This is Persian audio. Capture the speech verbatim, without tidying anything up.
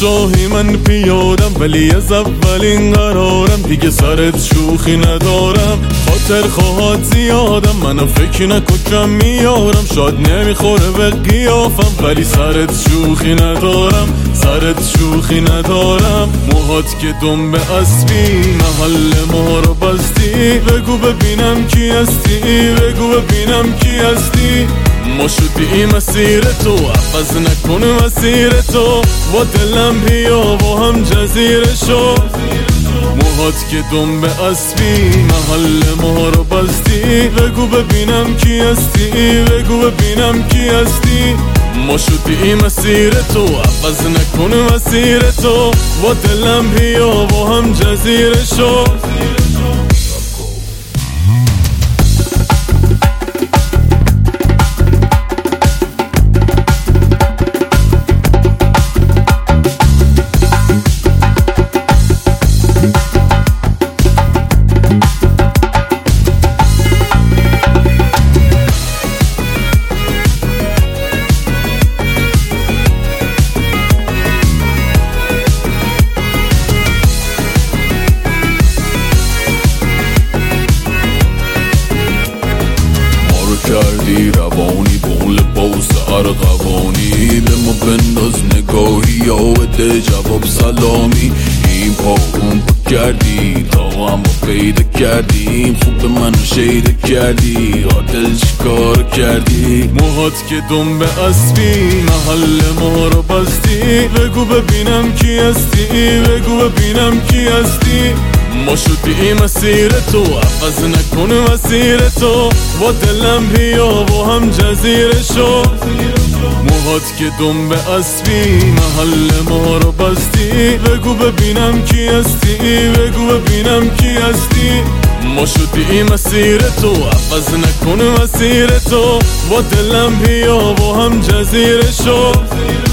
شاهی من پیادم، ولی از اولین قرارم دیگه سرت شوخی ندارم. خاطر خواهد زیادم، منو فکر نکن کم میارم. شاید نمیخوره به قیافم، ولی سرت شوخی ندارم. سرت شوخی ندارم. موهات که دنبه اسبی، محل ما رو بستی. بگو ببینم کی هستی، بگو ببینم کی هستی. ما شدی مسیر تو، عوض نکن مسیر تو. با دلم بیا با هم جزیره شو. موهات که دنبه اسبی، محل ما رو بستی. بگو ببینم کی هستی، بگو ببینم کی هستی. ما شدی مسیر تو، عوض نکن مسیر تو. با دلم بیا با هم جزیره شو. کردی روانی بون لباس ارغوانی. به ما بنداز نگاهی یا بده جواب سلامی. این پا اون پا کردی تا هم پیدا کردیم. خوب به من شیده کردی، عادل چیکار کردی. موهات که دنبه اسبی، محل ما رو بستی. بگو ببینم کی هستی، بگو ببینم کی هستی. ما شدی مسیر تو، عوض نکن مسیر تو. با دلم بیا با هم جزیره شو. موهات که دنبه اسبی، محل ما رو بستی. بگو ببینم کی هستی، بگو ببینم کی هستی. ما شدی مسیر تو، عوض نکن مسیر تو. با دلم بیا با هم جزیره شو.